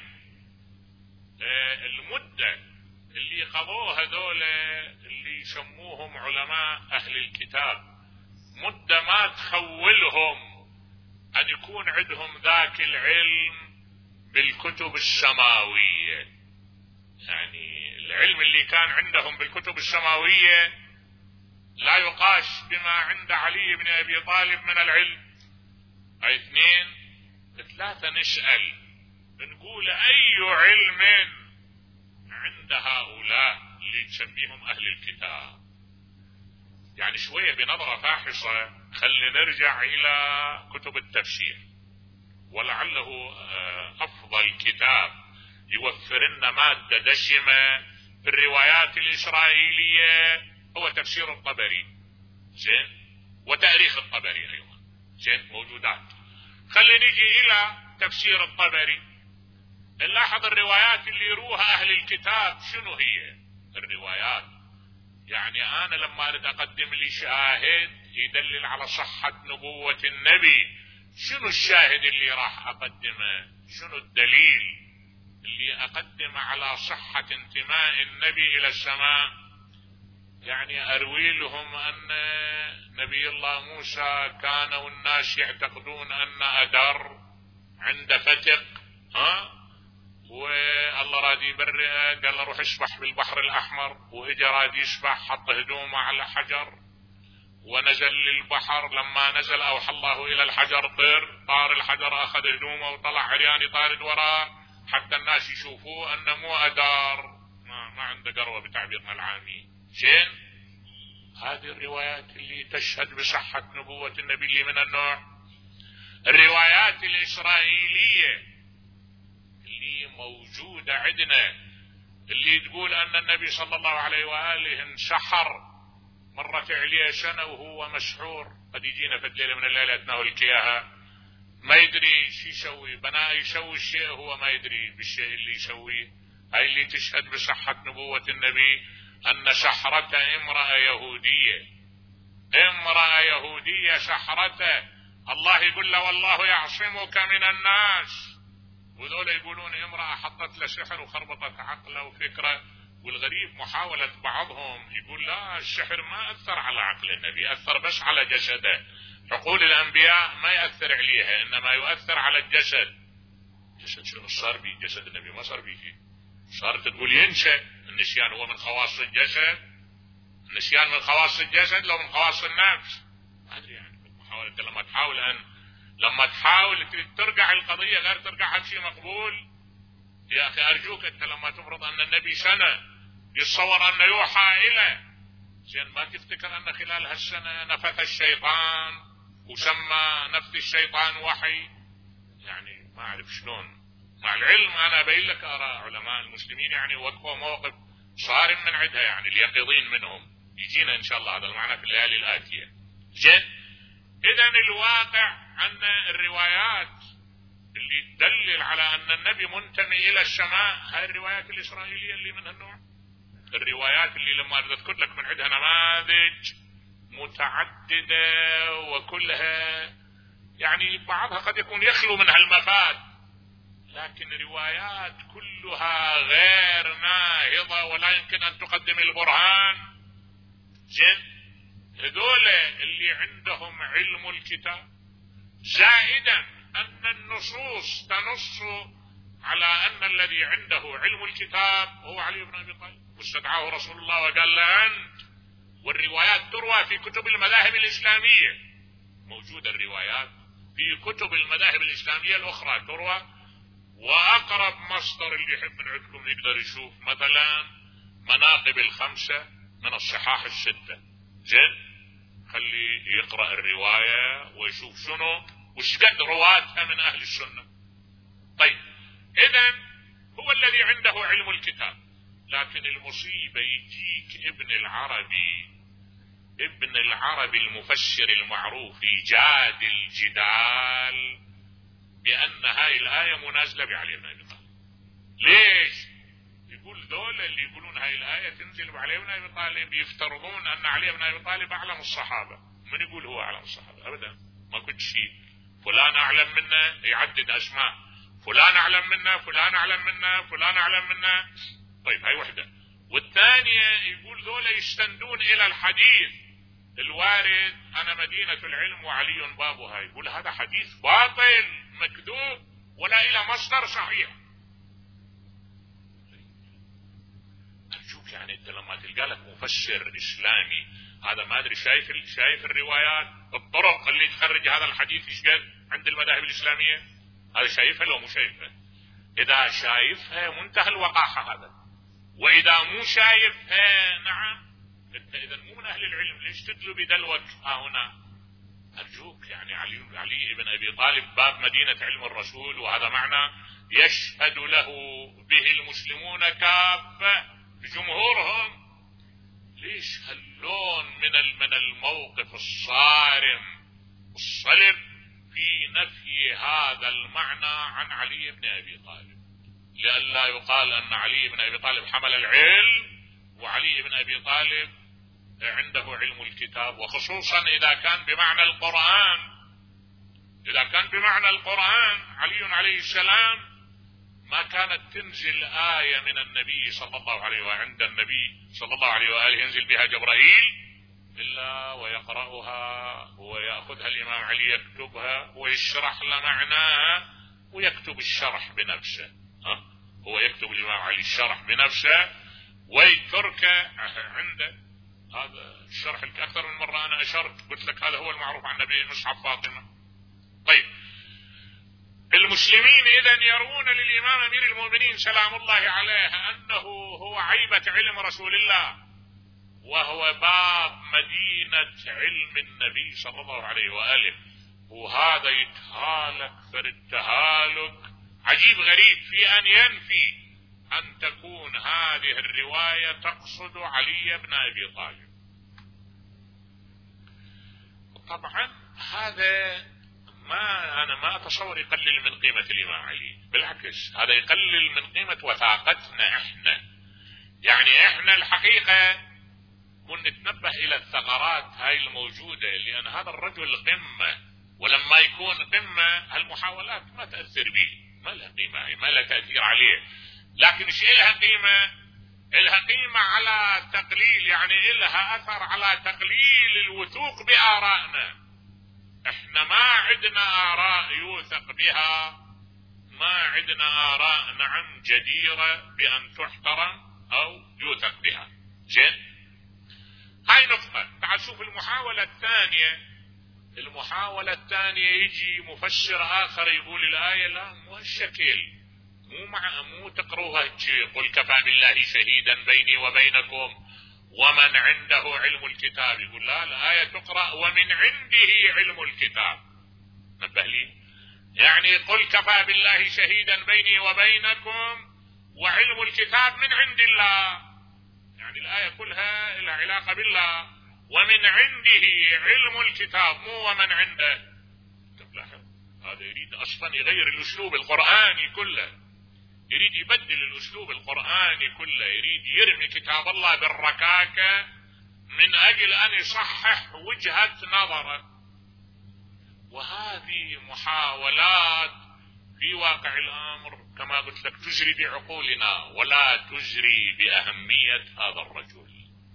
Speaker 1: المدة اللي قضوها هذول اللي يسموهم علماء أهل الكتاب مدة ما تخولهم أن يكون عندهم ذاك العلم بالكتب السماوية. يعني العلم اللي كان عندهم بالكتب السماوية لا يقاس بما عند علي بن أبي طالب من العلم. أي اثنين. ثلاثة نسأل نقول أي علم عند هؤلاء اللي تسميهم أهل الكتاب؟ يعني شوية بنظرة فاحصة خلي نرجع إلى كتب التفسير، ولعله أفضل كتاب يوفر لنا مادة دسمة في الروايات الإسرائيلية هو تفسير الطبري، زين، وتاريخ الطبري أيضا، زين، موجودات. خلينا نيجي إلى تفسير الطبري. نلاحظ الروايات اللي يروها أهل الكتاب شنو هي الروايات. يعني أنا لما أريد أقدم لي شاهد يدلل على صحة نبوة النبي، شنو الشاهد اللي راح أقدمه؟ شنو الدليل اللي أقدم على صحة انتماء النبي إلى السماء؟ يعني أروي لهم أن نبي الله موسى كان والناس يعتقدون أن أدر عند فتق، والله راد يبرئه، قال له روح اشبح بالبحر الأحمر، وإجا راد يشبح، حط هدومه على حجر ونزل للبحر. لما نزل أوحى الله إلى الحجر طار الحجر، أخذ هدومه وطلع عريان يطارد وراه حتى الناس يشوفوه أنه مو أدار، ما عنده قروة بتعبيرنا العامي، زين. هذه الروايات اللي تشهد بصحة نبوة النبي اللي من النوع. الروايات الإسرائيلية اللي موجودة عندنا اللي تقول أن النبي صلى الله عليه وآله انسحر، مرت عليه سنة وهو مسحور، قد يجينا في الليلة من الليلة تناول الكياها، ما يدري شو يسوي، بناء يسوي الشيء هو ما يدري بالشيء اللي يسويه. هاي اللي تشهد بصحة نبوة النبي، أن سحرته امرأة يهودية سحرته، الله يقول له والله يعصمك من الناس، وذول يقولون امرأة حطت له سحر وخربطت عقله وفكره. والغريب محاولة بعضهم يقول لا، السحر ما أثر على عقل النبي، أثر بس على جسده. عقول الأنبياء ما يأثر عليها، إنما يؤثر على الجسد. جسد شنو صار بيه؟ جسد النبي ما صار بيه شيء. صارت تقول ينسى. النسيان هو من خواص الجسد؟ النسيان من خواص الجسد لو من خواص النفس؟ ما أدري. يعني محاولة لما تحاول ترجع القضية غير ترجعها بشيء مقبول. يا أخي أرجوك، أنت لما تفرض أن النبي سنة يتصور أن يوحى إليه، زين، ما تفتكر أن خلال هالسنة نفث الشيطان وسمى نفث الشيطان وحي؟ يعني ما أعرف شلون. مع العلم أنا أبين لك آراء علماء المسلمين يعني وقفوا موقف صارم من عندها، يعني اليقظين منهم يجينا إن شاء الله هذا المعنى في الليالي الآتية، زين. إذن الواقع أن الروايات اللي تدلل على أن النبي منتمي إلى السماء هاي الروايات الإسرائيلية اللي من هالنوع. الروايات اللي لما أذكر لك من عندها نماذج متعددة وكلها يعني بعضها قد يكون يخلو من هالمفاد، لكن روايات كلها غير ناهضة ولا يمكن أن تقدم البرهان، زين. هذول اللي عندهم علم الكتاب، زائدا أن النصوص تنص على أن الذي عنده علم الكتاب هو علي بن أبي طالب، واستدعاه رسول الله وقال له أنت. والروايات تروى في كتب المذاهب الإسلامية، موجودة الروايات في كتب المذاهب الإسلامية الأخرى تروى. وأقرب مصدر اللي يحب من عندكم يقدر يشوف مثلا مناقب الخمسة من الصحاح الستة، زين، خلي يقرأ الرواية ويشوف شنو وش قد رواتها من أهل السنة. طيب، إذن هو الذي عنده علم الكتاب، لكن المصيبة يجيك ابن العربي المفسر المعروف يجاد الجدال بأن هاي الآية منازلة بعلي بن أبي طالب. ليش؟ يقول ذول اللي يقولون هاي الآية تنزل بعلي بن أبي طالب يفترضون أن علي بن أبي طالب أعلم الصحابة. من يقول هو أعلم الصحابة؟ أبدا، ما كنت شيء. فلان أعلم منا، يعدد أسماء، فلان أعلم منا، فلان أعلم منا، فلان أعلم منا. طيب، هاي وحدة. والثانية يقول ذول يستندون إلى الحديث الوارد أنا مدينة العلم وعلي بابها. يقول هذا حديث باطل مكذوب ولا إلى مصدر صحيح. أرجوك، يعني أنت لما تلقى لك مفسر إسلامي هذا ما أدري شايف الروايات، الطرق اللي تخرج هذا الحديث إيش قد عند المذاهب الإسلامية، هذا شايفها لو مو شايفها؟ إذا شايفها منتهى الوقاحة هذا، وإذا مو شايفها نعم أنت إذا مو من أهل العلم. ليش تدلو بدلوك هنا؟ أرجوك، يعني علي بن أبي طالب باب مدينة علم الرسول، وهذا معنى يشهد له به المسلمون كافة بجمهورهم. ليش هاللون من الموقف الصارم الصلب في نفي هذا المعنى عن علي بن أبي طالب؟ لئلا يقال أن علي بن أبي طالب حمل العلم وعلي بن أبي طالب عنده علم الكتاب، وخصوصا إذا كان بمعنى القرآن. إذا كان بمعنى القرآن علي عليه السلام ما كانت تنزل آية من النبي صلى الله عليه وعند النبي صلى الله عليه وآله ينزل بها جبرائيل إلا ويقرأها ويأخذها الإمام علي يكتبها ويشرح لمعناها ويكتب الشرح بنفسه. هو يكتب الإمام علي الشرح بنفسه ويتركه عنده. هذا الشرح أكثر من مرة أنا أشرت قلت لك هذا هو المعروف عن النبي مصحف فاطمة. طيب المسلمين إذن يرون للإمام أمير المؤمنين سلام الله عليه أنه هو عيبة علم رسول الله وهو باب مدينة علم النبي صلى الله عليه وآله، وهذا يتهالك فرد تهالك عجيب غريب في أن ينفي أن تكون هذه الرواية تقصد علي بن أبي طالب. طبعا هذا أنا ما أتصور يقلل من قيمة الإمام علي، بالعكس هذا يقلل من قيمة وثاقتنا إحنا. يعني إحنا الحقيقة كنا نتنبه إلى الثغرات هاي الموجودة، لأن هذا الرجل قمة، ولما يكون قمة هالمحاولات ما تأثر به، ما لها قيمة، ما لها تأثير عليه. لكن ايش لها قيمة؟ لها قيمة على تقليل، يعني لها أثر على تقليل الوثوق بآرائنا. احنا ما عندنا آراء يوثق بها، ما عندنا آراء نعم جديرة بأن تحترم أو يوثق بها. زين، هاي نقطة. تعال شوف المحاولة الثانية. المحاولة الثانية يجي مفسر آخر يقول الآية لا مو هالشكل، مو تقروها قل كفى بالله شهيدا بيني وبينكم ومن عنده علم الكتاب. يقول لا، الآية تقرأ ومن عنده علم الكتاب. نبه لي، يعني قل كفى بالله شهيدا بيني وبينكم وعلم الكتاب من عند الله، يعني الآية كلها لها علاقة بالله. ومن عنده علم الكتاب مو ومن عنده. تلاحظ هذا يريد أصلا يغير الأسلوب القرآني كله، يريد يبدل الأسلوب القرآني كله، يريد يرمي كتاب الله بالركاكة من أجل أن يصحح وجهة نظره. وهذه محاولات في واقع الأمر كما قلت لك تجري بعقولنا ولا تجري بأهمية هذا الرجل.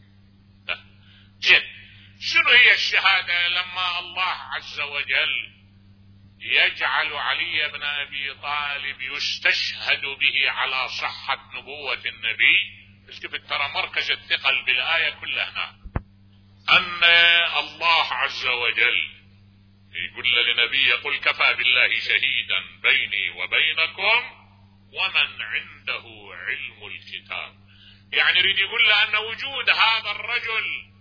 Speaker 1: جد شنو هي الشهادة لما الله عز وجل يجعل علي بن أبي طالب يستشهد به على صحة نبوة النبي؟ كيف ترى مركز الثقل بالآية كلها هنا أن الله عز وجل يقول لنبي يقول كفى بالله شهيدا بيني وبينكم ومن عنده علم الكتاب. يعني يريد يقول له أن وجود هذا الرجل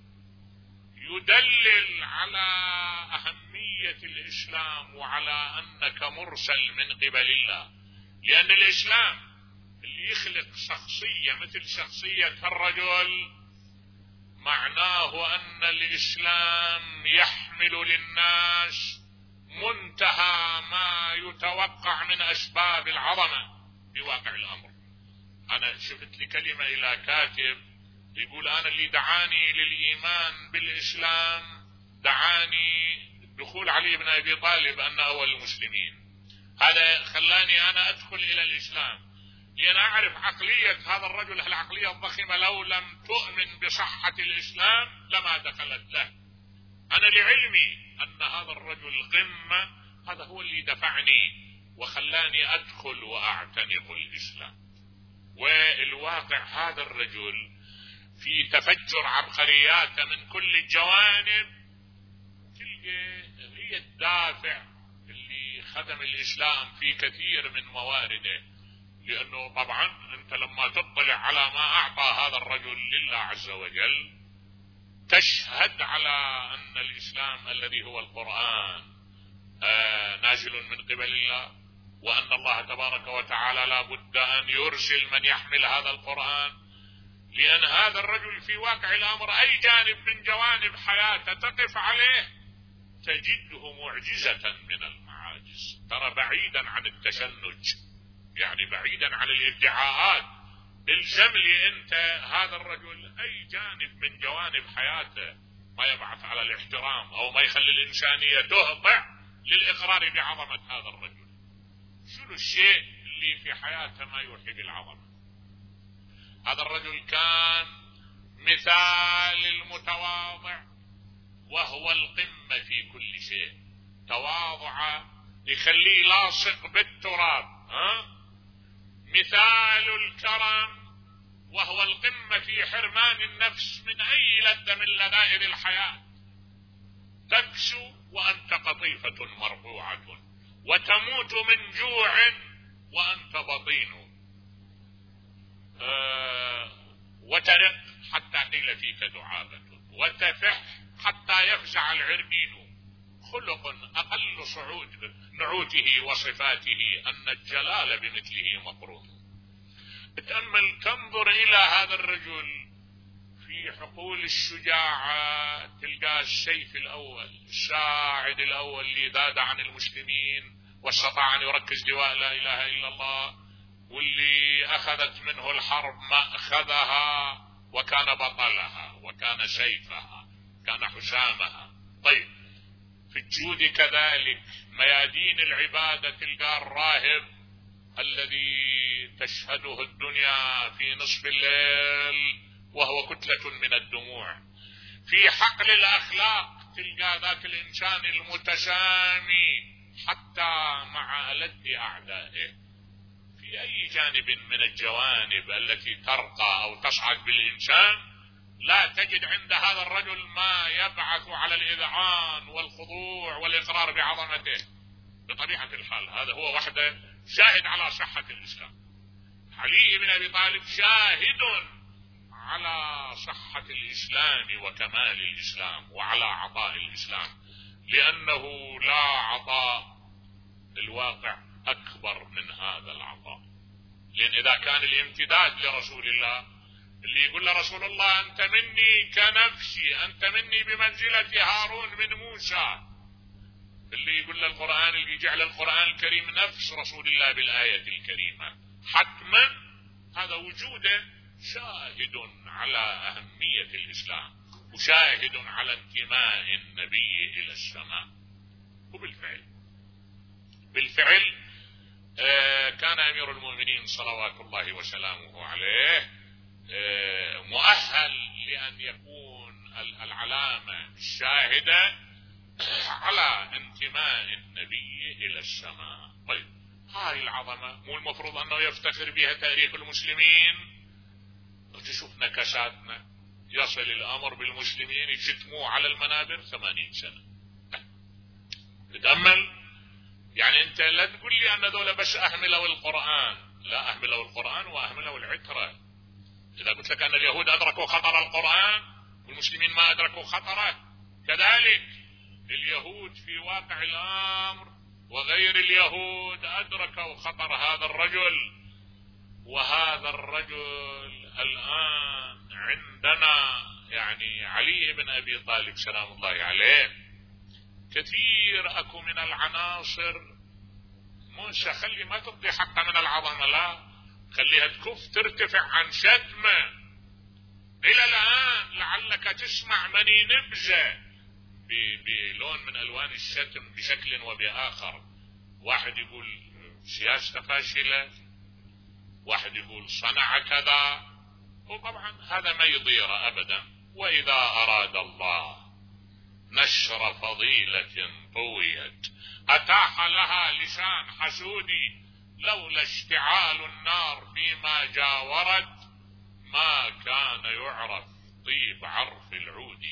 Speaker 1: يدلل على أهمية الإسلام وعلى أنك مرسل من قبل الله. لأن الإسلام اللي يخلق شخصية مثل شخصية الرجل معناه أن الإسلام يحمل للناس منتهى ما يتوقع من أسباب العظمة في واقع الأمر. أنا شفت لي كلمة إلى كاتب يقول أنا اللي دعاني للإيمان بالإسلام دعاني دخول علي بن أبي طالب أن أول المسلمين. هذا خلاني أنا أدخل إلى الإسلام لأن أعرف عقلية هذا الرجل، العقلية الضخمة لو لم تؤمن بصحة الإسلام لما دخلت له. أنا لعلمي أن هذا الرجل قمة، هذا هو اللي دفعني وخلاني أدخل وأعتنق الإسلام. والواقع هذا الرجل في تفجر عبقرياته من كل الجوانب، تلقى هي الدافع اللي خدم الإسلام في كثير من موارده. لأنه طبعا أنت لما تطلع على ما أعطى هذا الرجل لله عز وجل تشهد على أن الإسلام الذي هو القرآن نازل من قبل الله، وأن الله تبارك وتعالى لا بد أن يرسل من يحمل هذا القرآن، لأن هذا الرجل في واقع الأمر أي جانب من جوانب حياته تقف عليه تجده معجزة من المعاجز. ترى بعيدا عن التشنج، يعني بعيدا عن الادعاءات، الزم لي أنت هذا الرجل أي جانب من جوانب حياته ما يبعث على الاحترام أو ما يخلي الإنسانية تهضع للإقرار بعظمة هذا الرجل. شنو الشيء اللي في حياته ما يوحي بالعظمة؟ هذا الرجل كان مثال المتواضع، وهو القمة في كل شيء. تواضع يخليه لاصق بالتراب، مثال الكرم، وهو القمة في حرمان النفس من أي لذة من لذائذ الحياة. تكسو وأنت قطيفة مرفوعة، وتموت من جوع وأنت بطين، وترق حتى قيل فيك دعابة، وتفح حتى يفزع العربين. خلق أقل صعود نعوته وصفاته أن الجلال بمثله مقرون. تأمل، تنظر إلى هذا الرجل في حقول الشجاعة، تلقى السيف الأول، الساعد الأول اللي ذاد عن المسلمين واستطاع أن يركز لواء لا إله إلا الله، واللي أخذت منه الحرب ما أخذها وكان بطلها وكان سيفها كان حسامها. طيب في الجود كذلك، ميادين العبادة تلقى الراهب الذي تشهده الدنيا في نصف الليل وهو كتلة من الدموع. في حقل الأخلاق تلقى ذاك الإنسان المتسامي حتى مع ألد أعدائه. في أي جانب من الجوانب التي ترقى أو تصعد بالإنسان لا تجد عند هذا الرجل ما يبعث على الإذعان والخضوع والإقرار بعظمته. بطبيعة الحال هذا هو وحده شاهد على صحة الإسلام. علي بن أبي طالب شاهد على صحة الإسلام وكمال الإسلام وعلى عطاء الإسلام، لأنه لا عطاء الواقع أكبر من هذا العطاء. لأن إذا كان الامتداد لرسول الله، اللي يقول لرسول الله أنت مني كنفسي، أنت مني بمنزلة هارون من موسى، اللي يقول للقرآن، اللي يجعل القرآن الكريم نفس رسول الله بالآية الكريمة، حتما هذا وجوده شاهد على أهمية الإسلام وشاهد على انتماء النبي إلى السماء. بالفعل كان أمير المؤمنين صلوات الله وسلامه عليه مؤهل لأن يكون العلامة الشاهدة على انتماء النبي إلى السماء. طيب هاي العظمة مو المفروض أنه يفتخر بها تاريخ المسلمين؟ تشوف نكساتنا، يصل الأمر بالمسلمين يجتموا على المنابر 80 سنة. تتأمل، يعني أنت لا تقول لي أن دولة بس أهملوا القرآن، لا، أهملوا القرآن وأهملوا العترة. إذا قلت لك أن اليهود أدركوا خطر القرآن والمسلمين ما أدركوا خطره، كذلك اليهود في واقع الأمر وغير اليهود أدركوا خطر هذا الرجل. وهذا الرجل الآن عندنا، يعني علي بن أبي طالب سلام الله عليه، كثير أكو من العناصر مش خلي ما تبدي حتى من العظمة، لا، خليها تكف ترتفع عن شتمة. إلى الآن لعلك تسمع مني نبذة بلون من ألوان الشتم بشكل وبآخر. واحد يقول سياسة فاشلة، واحد يقول صنع كذا، وطبعا هذا ما يضير أبدا. وإذا أراد الله نشر فضيلة طويت أتاح لها لسان حسودي، لولا اشتعال النار فيما جاورت ما كان يعرف طيب عرف العود.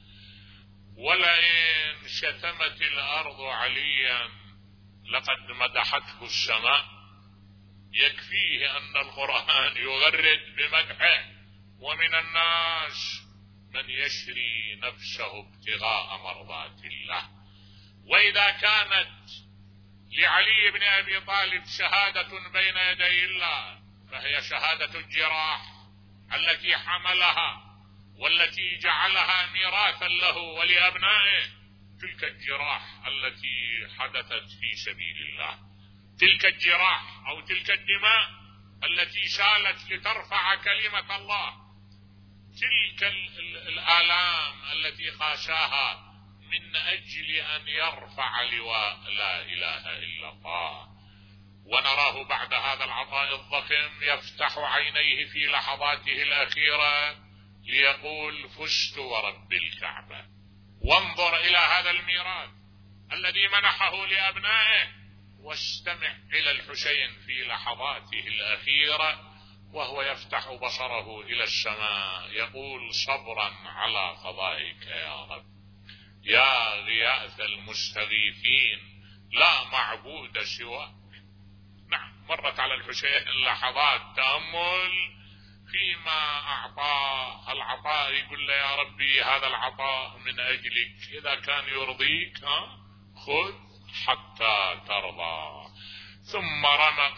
Speaker 1: ولئن شتمت الأرض عليا لقد مدحته السماء، يكفيه أن القرآن يغرد بمدحه، ومن الناس من يشري نفسه ابتغاء مرضات الله. وإذا كانت لعلي بن أبي طالب شهادة بين يدي الله، فهي شهادة الجراح التي حملها والتي جعلها ميراثا له ولأبنائه، تلك الجراح التي حدثت في سبيل الله، تلك الجراح أو تلك الدماء التي سالت لترفع كلمة الله، تلك الآلام التي خاشاها من أجل أن يرفع لواء لا إله إلا الله. ونراه بعد هذا العطاء الضخم يفتح عينيه في لحظاته الأخيرة ليقول فزت ورب الكعبة. وانظر إلى هذا الميراث الذي منحه لأبنائه، واستمع إلى الحسين في لحظاته الأخيرة وهو يفتح بصره إلى السماء يقول صبرا على قضائك يا رب، يا غياث المستغيثين لا معبود سواك. نعم، مرت على الحسين لحظات تأمل فيما أعطاه العطاء، يقول له يا ربي هذا العطاء من أجلك، إذا كان يرضيك خذ حتى ترضى. ثم رمق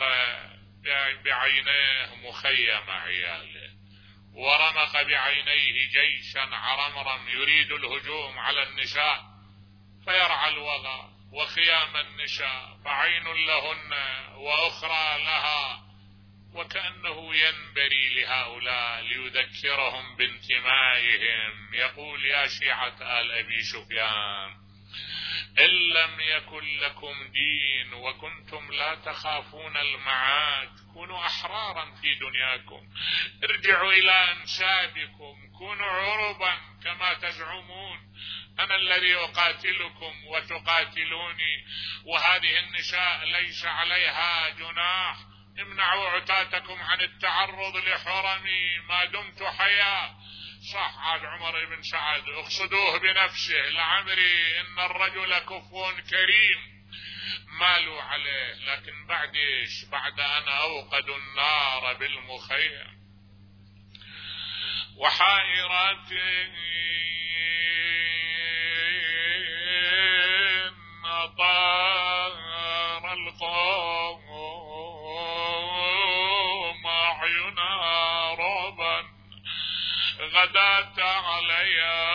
Speaker 1: بعينيه مخيم عياله، ورمق بعينيه جيشا عرمرم يريد الهجوم على النساء، فيرعى الوغى وخيام النساء فعين لهن وأخرى لها، وكأنه ينبري لهؤلاء ليذكرهم بانتمائهم. يقول يا شيعة آل أبي سفيان إن لم يكن لكم دين وكنتم لا تخافون المعاد كونوا أحرارا في دنياكم، ارجعوا إلى أنسابكم، كونوا عربا كما تزعمون، أنا الذي أقاتلكم وتقاتلوني، وهذه النساء ليس عليها جناح، امنعوا عتاتكم عن التعرض لحرمي ما دمت حيا. صح عاد عمر بن سعد اقصدوه بنفسه، لعمري إن الرجل كفو كريم مالوا عليه، لكن بعدش بعد أن أوقد النار بالمخيم وحائراتي طار القوم أعينا رعبا غدات عليا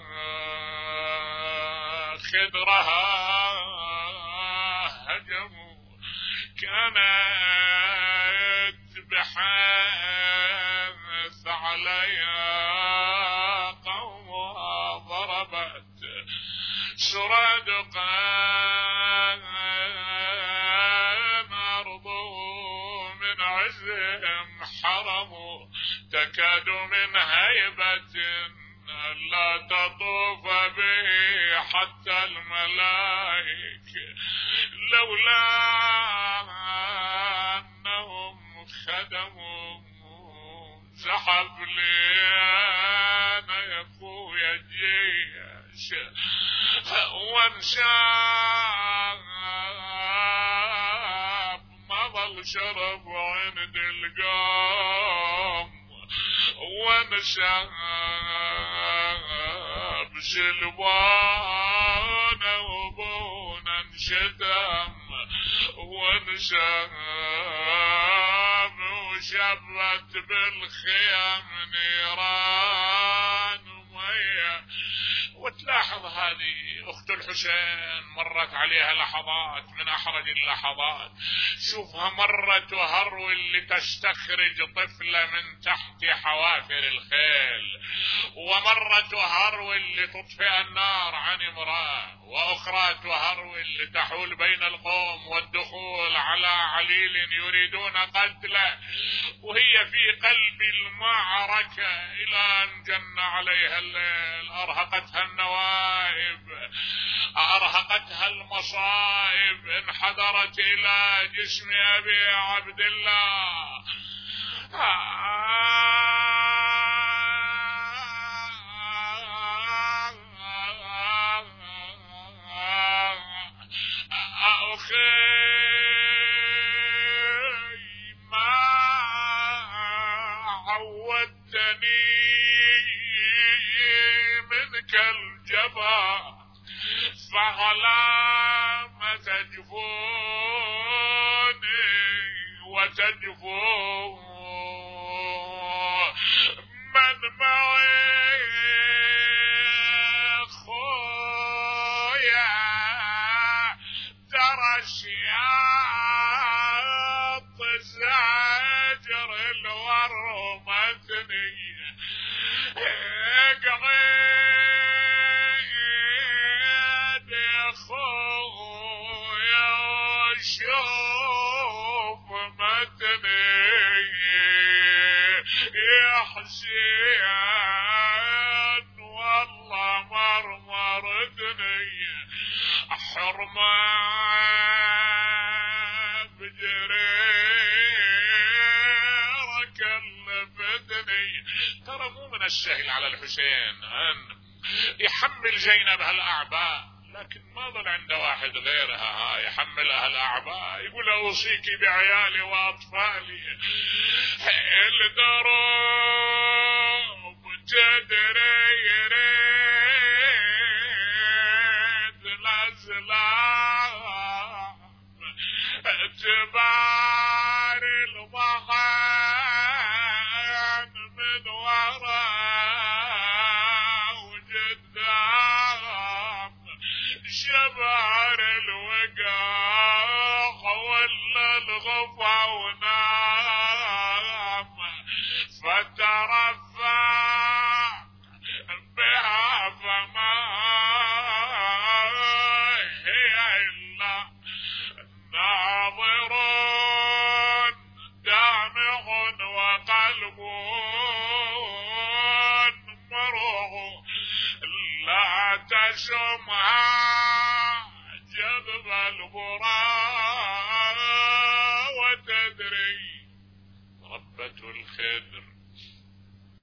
Speaker 1: خدرها هجموا كانت بحث عليا قومها ضربت سرادقا أرضوا من عزهم حرموا تكاد من هيبة لا تطوف به حتى الملائكة، لولا أنهم خدموا سحب لي أنا يفوي الجيش وانشاب ما ظل شرب عند القوم، وانشاب شلوان وبونا انشتم، وانشاب وشبت بالخيام نيران ومية. وتلاحظ هذه أخت الحسين مرت عليها لحظات من أحرج اللحظات، شوفها مرت وهرول لتستخرج طفلة من تحت حوافر الخيل، ومرت وهرول لتطفئ النار عن امرأة، وأخرى تهرول لتحول بين القوم والدخول على عليل يريدون قتله، وهي في قلب المعركة إلى أن جن عليها الليل. أرهقتها النوائب، أرهقتها المصائب، انحدرت إلى جسم أبي عبد الله. أخي ما عودتني منك الجفا فعلى ما تجفو تجفو من معي خويا ترى الشياط زاجر الورمتني قعيد يا خويا شوف متني يا حسين والله مرمرتني حرمة بجريرة كلفتني. ترى مو من السهل على الحسين أن يحمل زينب هالأعباء، لكن ما ظل عنده واحد غيرها يحملها الأعباء. يقول أوصيك بعيالي وأطفالي الدروب تدري يريد الأزلام تبار الضحان من وراء وقدام شبار الوقاح ولا الغفا ونام فترفع بها فما هي إلا ناظر دامع وقلب مروح لا تشمها